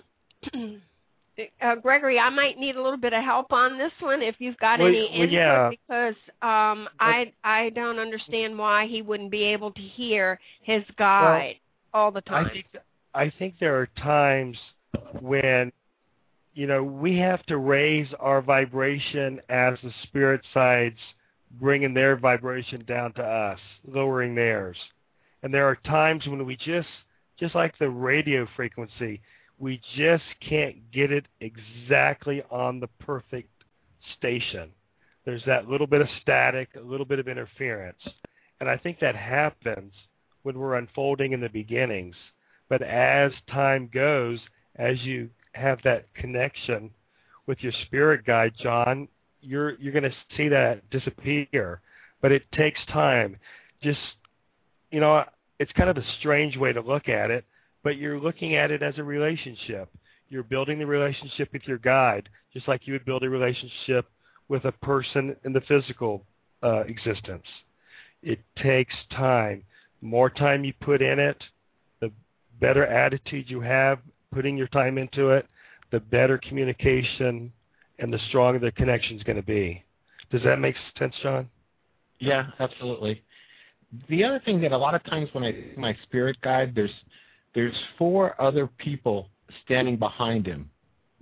uh, Gregory, I might need a little bit of help on this one if you've got well, any well, input, yeah. because um, I I don't understand why he wouldn't be able to hear his guide well, all the time. I think, I think there are times when, you know, we have to raise our vibration as the spirit sides bringing their vibration down to us, lowering theirs. And there are times when we just, just like the radio frequency, we just can't get it exactly on the perfect station. There's that little bit of static, a little bit of interference. And I think that happens when we're unfolding in the beginnings. But as time goes, as you have that connection with your spirit guide, John, you're you're going to see that disappear. But it takes time. Just, you know, it's kind of a strange way to look at it, but you're looking at it as a relationship. You're building the relationship with your guide, just like you would build a relationship with a person in the physical uh, existence. It takes time. The more time you put in it, the better attitude you have putting your time into it, the better communication and the stronger the connection is going to be. Does that make sense, John? Yeah, absolutely. The other thing that a lot of times when I see my spirit guide, there's there's four other people standing behind him.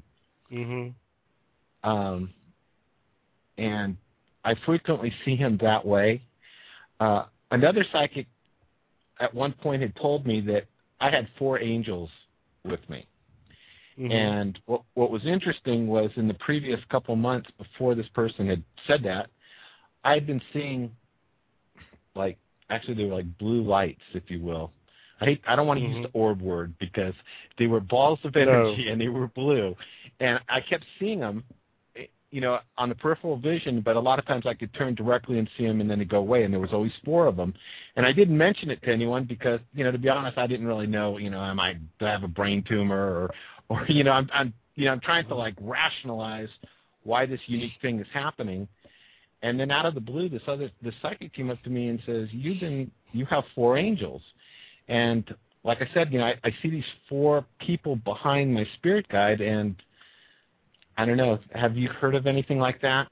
Mm-hmm. Um, and I frequently see him that way. Uh, another psychic at one point had told me that I had four angels with me. Mm-hmm. And what, what was interesting was in the previous couple months before this person had said that, I had been seeing, like, actually they were like blue lights, if you will. I hate, I don't want to mm-hmm. use the orb word because they were balls of energy no. and they were blue. And I kept seeing them, you know, on the peripheral vision, but a lot of times I could turn directly and see them and then they'd go away, and there was always four of them. And I didn't mention it to anyone because, you know, to be honest, I didn't really know, you know, am I, do I have a brain tumor or, or you know, I'm, I'm, you know, I'm trying to, like, rationalize why this unique thing is happening. And then out of the blue, this other, this psychic came up to me and says, you've been, you have four angels. And like I said, you know, I, I see these four people behind my spirit guide, and I don't know, have you heard of anything like that?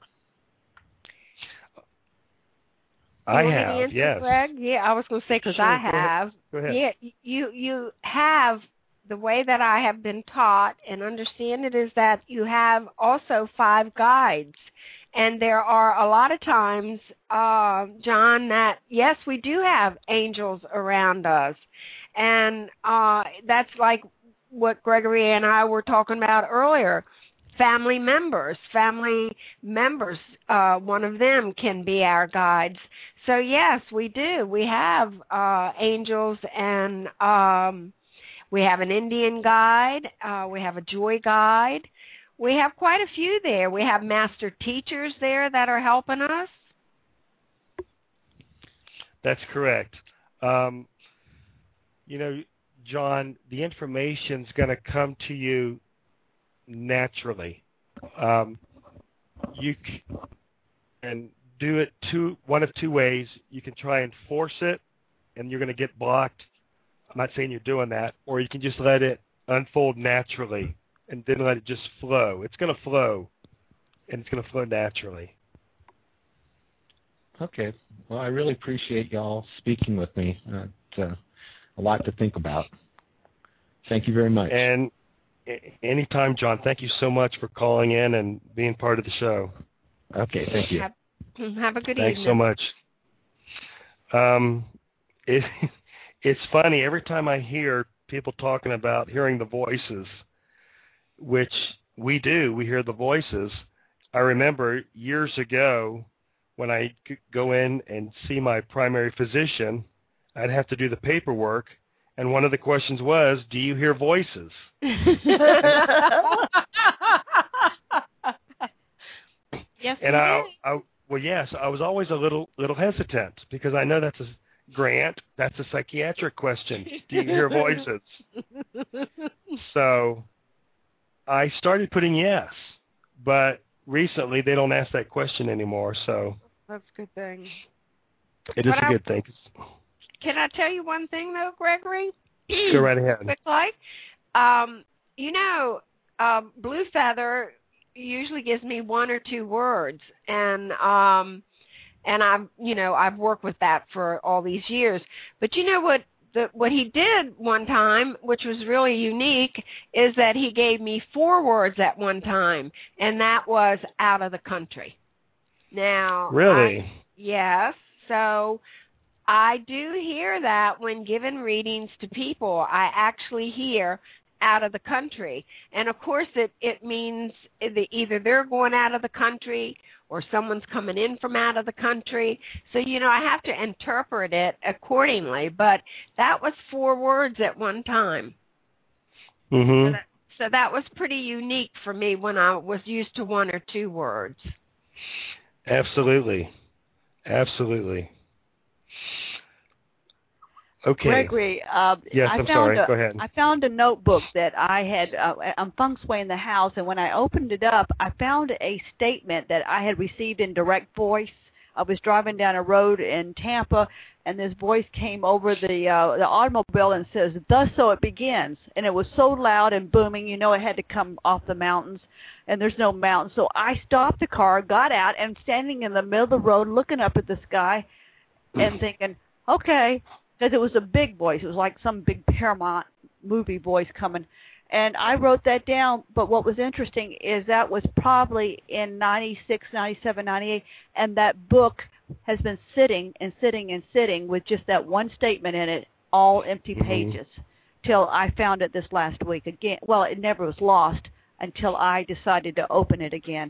I you have, answer, yes. Greg? Yeah, I was going to say because sure, I have. Go ahead. Yeah, you you have, the way that I have been taught and understand it is that you have also five guides. And there are a lot of times, uh, John, that, yes, we do have angels around us. And uh, that's like what Gregory and I were talking about earlier. Family members, family members, uh, one of them can be our guides. So, yes, we do. We have uh, angels, and um, we have an Indian guide. Uh, we have a joy guide. We have quite a few there. We have master teachers there that are helping us. That's correct. Um, you know, John, the information's going to come to you naturally. Um, you can do it two, one of two ways. You can try and force it, and you're going to get blocked. I'm not saying you're doing that. Or you can just let it unfold naturally and then let it just flow. It's going to flow, and it's going to flow naturally. Okay. Well, I really appreciate y'all speaking with me. Uh, it's uh, a lot to think about. Thank you very much. And anytime, John, thank you so much for calling in and being part of the show. Okay, thank you. Have, have a good Thanks evening. so much. Um, it, it's funny, every time I hear people talking about hearing the voices, which we do, we hear the voices. I remember years ago when I go in and see my primary physician, I'd have to do the paperwork, and one of the questions was, do you hear voices? Yes, and I, I, well, yes, I was always a little little hesitant because I know that's a grant, that's a psychiatric question. Do you hear voices? So I started putting yes, but recently they don't ask that question anymore. So that's a good thing. It is but a I, good thing. Can I tell you one thing though, Gregory? Go right ahead. Quick like, um, you know, um, Blue Feather usually gives me one or two words, and um, and I've you know I've worked with that for all these years. But you know what? The, what he did one time, which was really unique, is that he gave me four words at one time, and that was out of the country. Now, really, I, yes. So I do hear that when giving readings to people. I actually hear out of the country. And, of course, it, it means either they're going out of the country or someone's coming in from out of the country. So, you know, I have to interpret it accordingly. But that was four words at one time. Mm-hmm. So, that, so that was pretty unique for me when I was used to one or two words. Absolutely. Absolutely. Okay. Gregory, uh, yes, I I'm found sorry. A, Go ahead. I found a notebook that I had uh, on feng shui in the house, and when I opened it up, I found a statement that I had received in direct voice. I was driving down a road in Tampa, and this voice came over the uh, the automobile and says, "Thus so it begins." And it was so loud and booming, you know, it had to come off the mountains, and there's no mountains. So I stopped the car, got out, and standing in the middle of the road, looking up at the sky, and thinking, okay. Because it was a big voice. It was like some big Paramount movie voice coming. And I wrote that down, but what was interesting is that was probably in ninety-six, ninety-seven, ninety-eight, and that book has been sitting and sitting and sitting with just that one statement in it, all empty pages, mm-hmm. till I found it this last week again. Well, it never was lost until I decided to open it again.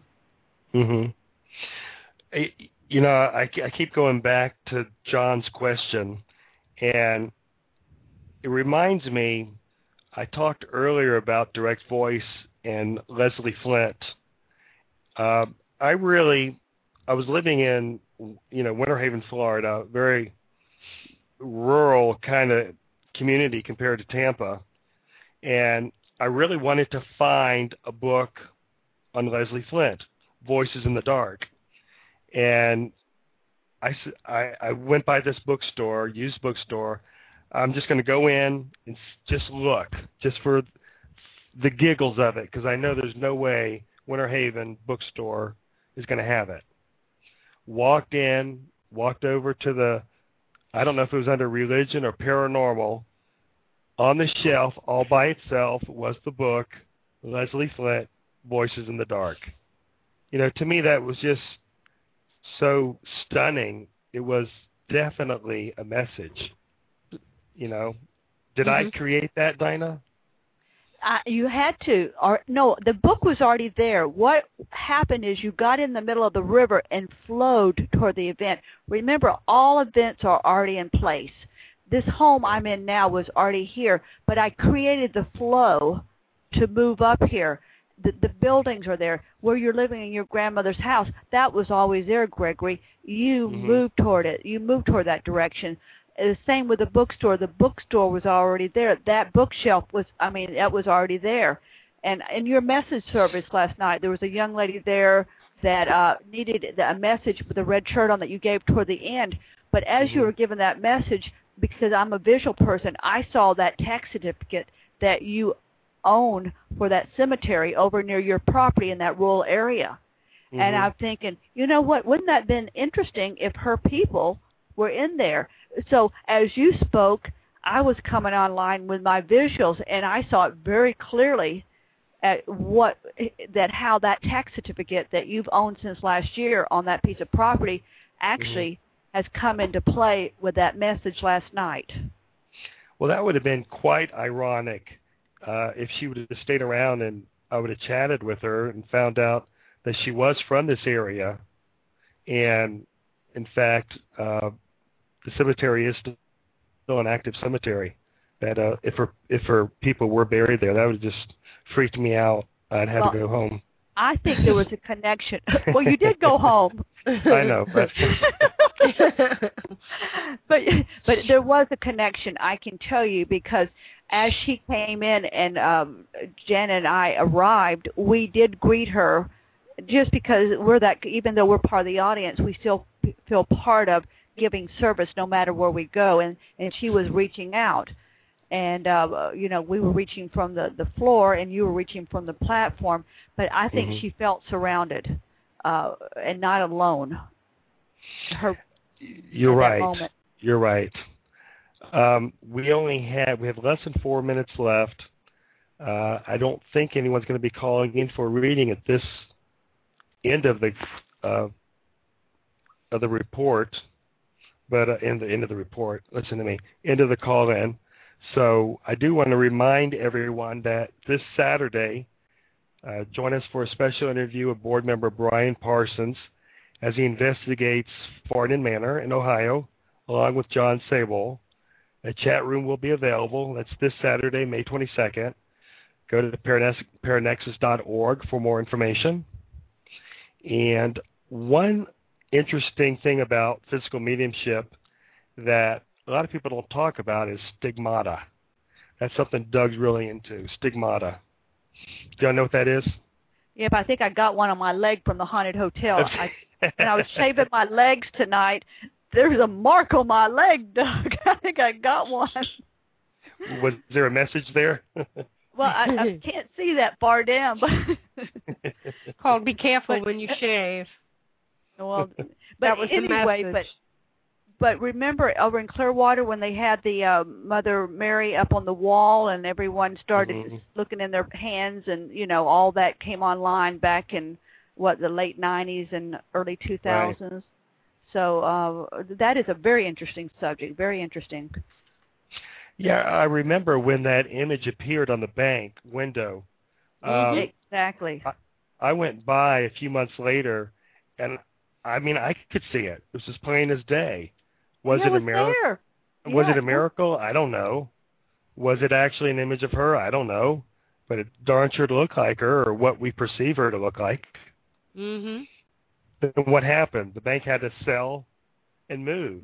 Mm-hmm. You know, I, I keep going back to John's question. And it reminds me, I talked earlier about direct voice and Leslie Flint. Uh, I really, I was living in, you know, Winter Haven, Florida, very rural kind of community compared to Tampa. And I really wanted to find a book on Leslie Flint, Voices in the Dark. And I, I, I went by this bookstore, used bookstore. I'm just going to go in and just look, just for the giggles of it, because I know there's no way Winter Haven bookstore is going to have it. Walked in, walked over to the, I don't know if it was under religion or paranormal. On the shelf, all by itself, was the book, Leslie Flint, Voices in the Dark. You know, to me that was just so stunning. It was definitely a message. You know, did mm-hmm. I create that, Dinah? Uh, you had to, or no, the book was already there. What happened is you got in the middle of the river and flowed toward the event. Remember, all events are already in place. This home I'm in now was already here, but I created the flow to move up here. The, the buildings are there. Where you're living in your grandmother's house, that was always there, Gregory. You mm-hmm. moved toward it. You moved toward that direction. The same with the bookstore. The bookstore was already there. That bookshelf was, I mean, that was already there. And in your message service last night, there was a young lady there that uh, needed a message with a red shirt on that you gave toward the end. But as mm-hmm. you were given that message, because I'm a visual person, I saw that tax certificate that you own for that cemetery over near your property in that rural area. Mm-hmm. And I'm thinking, you know what, wouldn't that have been interesting if her people were in there? So as you spoke, I was coming online with my visuals, and I saw it very clearly at what that how that tax certificate that you've owned since last year on that piece of property actually mm-hmm. has come into play with that message last night. Well, that would have been quite ironic uh, if she would have stayed around and I would have chatted with her and found out that she was from this area, and in fact, uh, the cemetery is still an active cemetery. That uh, if her if her people were buried there, that would have just freaked me out. I'd have well, to go home. I think there was a connection. Well, you did go home. I know, but but but there was a connection. I can tell you, because as she came in and um, Jen and I arrived, we did greet her, just because we're that. Even though we're part of the audience, we still feel part of giving service no matter where we go. And and she was reaching out. And, uh, you know, we were reaching from the, the floor and you were reaching from the platform. But I think mm-hmm. she felt surrounded uh, and not alone. Her, You're right. Moment. You're right. Um, we only have, we have less than four minutes left. Uh, I don't think anyone's going to be calling in for a reading at this end of the, uh, of the report. But uh, in the end of the report, listen to me, end of the call-in. So I do want to remind everyone that this Saturday, uh, join us for a special interview with board member Brian Parsons as he investigates Farden Manor in Ohio, along with John Sable. A chat room will be available. That's this Saturday, May twenty-second. Go to paranexus dot org for more information. And one interesting thing about physical mediumship that a lot of people don't talk about is stigmata. That's something Doug's really into, stigmata. Do y'all know what that is? Yep, I think I got one on my leg from the haunted hotel. I, when I was shaving my legs tonight, there's a mark on my leg, Doug. I think I got one. Was there a message there? Well, I, I can't see that far down. But called "Be careful when you shave." Well, but that was anyway, the message. but. But remember over in Clearwater when they had the uh, Mother Mary up on the wall and everyone started mm-hmm. looking in their hands, and, you know, all that came online back in, what, the late nineties and early two thousands. Right. So uh, that is a very interesting subject, very interesting. Yeah, I remember when that image appeared on the bank window. Um, exactly. I, I went by a few months later, and, I mean, I could see it. It was as plain as day. Was yeah, it a miracle? Was yeah. it a miracle? I don't know. Was it actually an image of her? I don't know. But it darn sure looked like her, or what we perceive her to look like. Mm-hmm. Then what happened? The bank had to sell and move.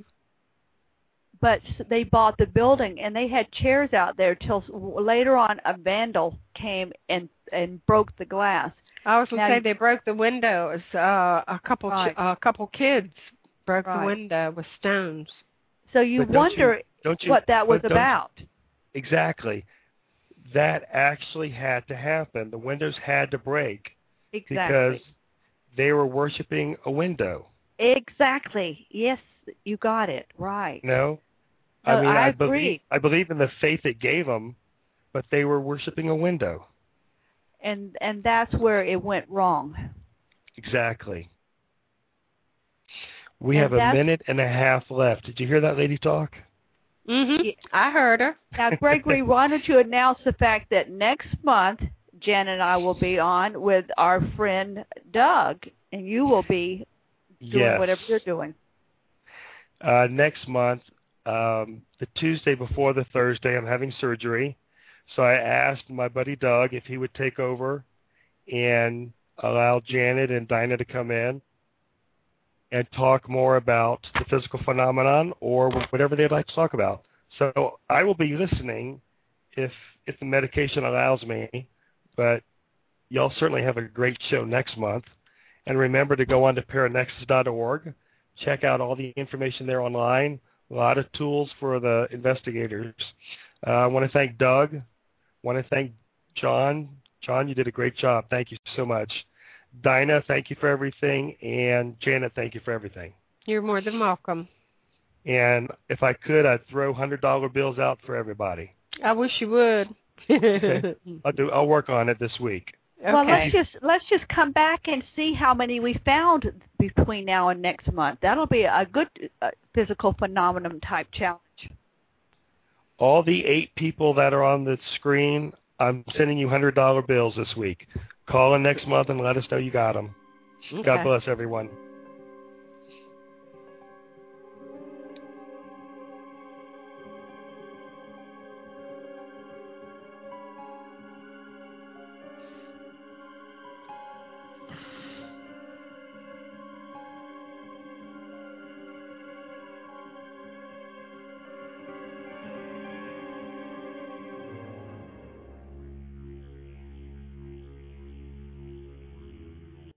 But they bought the building, and they had chairs out there till later on a vandal came and, and broke the glass. I was going to say they broke the windows. Uh, a couple right. ch- a couple kids broke right. the window with stones. So you don't wonder you, don't you, what that was about. Exactly. That actually had to happen. The windows had to break. Exactly. Because they were worshiping a window. Exactly. Yes, you got it. Right. No? No, I mean, I, I agree. believe I believe in the faith it gave them, but they were worshiping a window. And and that's where it went wrong. Exactly. We and have a minute and a half left. Did you hear that lady talk? Mm-hmm. Yeah. I heard her. Now, Gregory, why don't you announce the fact that next month Jen and I will be on with our friend Doug, and you will be doing yes. whatever you're doing. Uh, next month, um, the Tuesday before the Thursday, I'm having surgery. So I asked my buddy Doug if he would take over and allow Janet and Dinah to come in and talk more about the physical phenomenon or whatever they'd like to talk about. So I will be listening if if the medication allows me, but y'all certainly have a great show next month. And remember to go on to paranexus dot org, check out all the information there online, a lot of tools for the investigators. Uh, I want to thank Doug. I want to thank John. John, you did a great job. Thank you so much. Dinah, thank you for everything. And Janet, thank you for everything. You're more than welcome. And if I could, I'd throw one hundred dollar bills out for everybody. I wish you would. Okay. I'll do. I'll work on it this week. Well, Okay. let's just let's just come back and see how many we found between now and next month. That'll be a good uh, physical phenomenon type challenge. All the eight people that are on the screen, I'm sending you one hundred dollar bills this week. Call in next month and let us know you got them. Okay. God bless everyone.